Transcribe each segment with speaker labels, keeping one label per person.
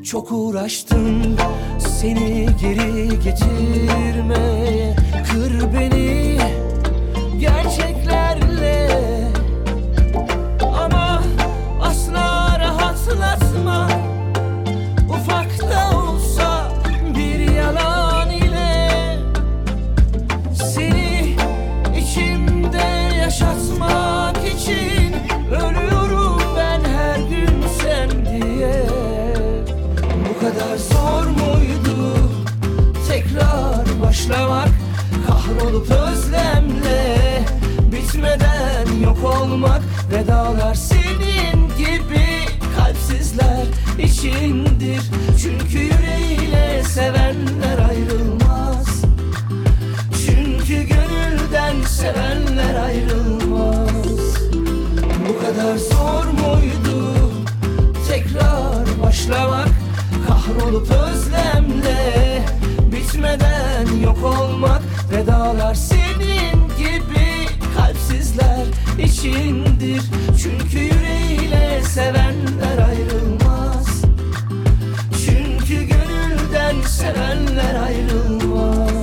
Speaker 1: Çok uğraştım seni geri getirmeye. Kır beni gerçeklerle, ama asla rahatlatma. Ufak da olsa bir yalan ile seni içimde yaşatmak için ölüyorum ben her gün sen diye. Bu kadar zor muydu tekrar başlamak? Kahrolup özlemle bitmeden yok olmak. Vedalar senin gibi kalpsizler içindir. Çünkü yüreğiyle sevenler ayrılmaz. Çünkü gönülden sevenler ayrılmaz. Bu kadar zor muydu tekrar başlamak? Kahrolup özlemle bitmeden yok olmak. Vedalar senin gibi kalpsizler içindir. Çünkü yüreğiyle sevenler ayrılmaz. Çünkü gönülden sevenler ayrılmaz.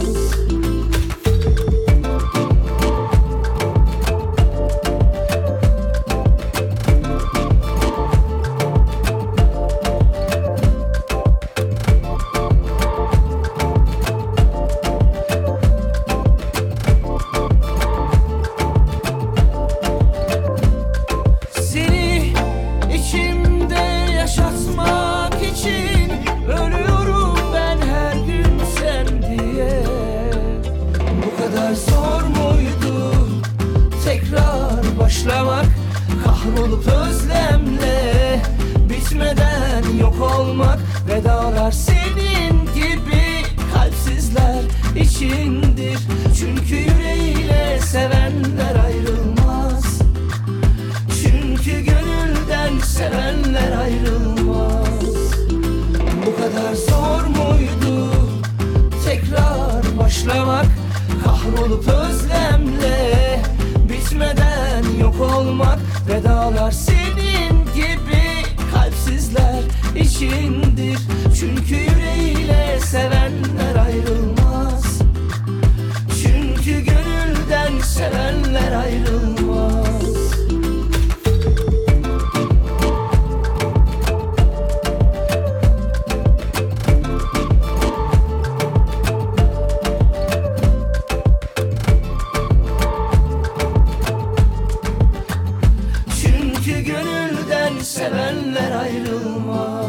Speaker 1: Zor muydu tekrar başlamak? Kahrolup özlemle bitmeden yok olmak. Vedalar senin gibi kalpsizler içindir. Çünkü yüreğiyle sevenler ayrılmaz. Çünkü gönülden sevenler ayrılmaz. Bu kadar zor muydu tekrar başlamak? Kahrolup özlemle bitmeden yok olmak. Vedalar senin gibi kalpsizler içindir. Çünkü yüreğiyle sevenler ayrılmaz. Çünkü gönülden sevenler ayrılmaz. Çünkü gönülden sevenler ayrılmaz.